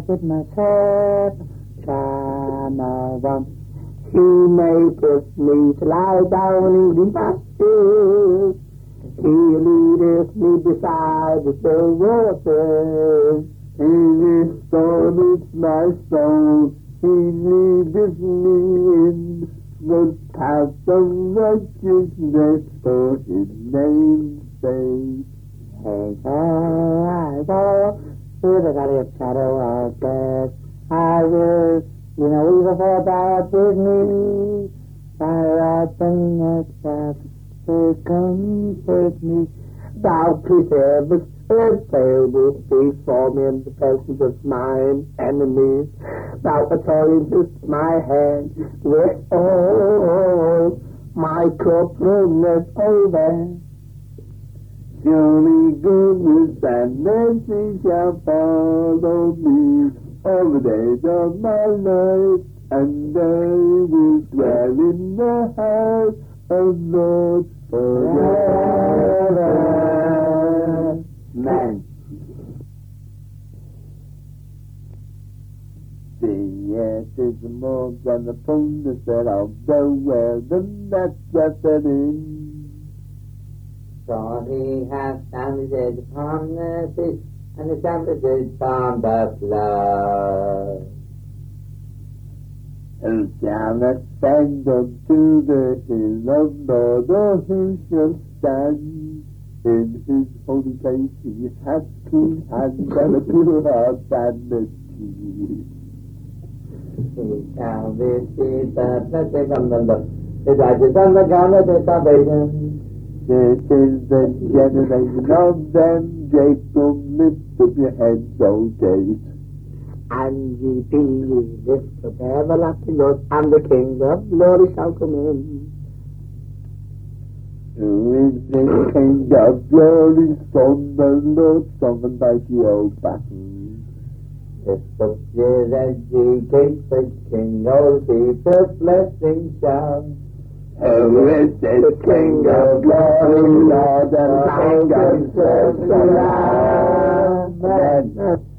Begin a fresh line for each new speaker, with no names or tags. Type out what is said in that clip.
with myself, Chinawan. She maketh me to lie down in green pastures. He leadeth me beside the still waters. He restoreth my soul. He leadeth me in the path of righteousness for his name's sake. Hey, I go through the valley of shadow of death. I will, evil for thou with me. Thy rod bringeth wrath to comfort me. Thou preservest a table before me in the presence of mine enemies. Thou anointest my head with oil. My cup runneth over. Surely goodness and mercy shall follow me all the days of my life, and I will dwell in the house of the Lord forever. Amen. The earth is more than the fullness thereof, the world and that doth therein.
For he hath founded upon the sea, and established upon the flood.
Who shall ascend unto the hill of Lord, who shall stand in his holy place? He hath clean hands and a pure heart and a teeth.
He shall receive the blessing from the Lord, his righteous from the garment of salvation.
This is the generation of them, Jacob, lift up your heads, O gates. And ye be lift up everlasting Lord, and the King of glory shall come in. Who is the King of glory? Son, the Lord, strong and mighty, O battle.
Lift up your heads, ye gates, the King of the blessing shall.
Who is this King of glory, Lord and King of servants? Amen.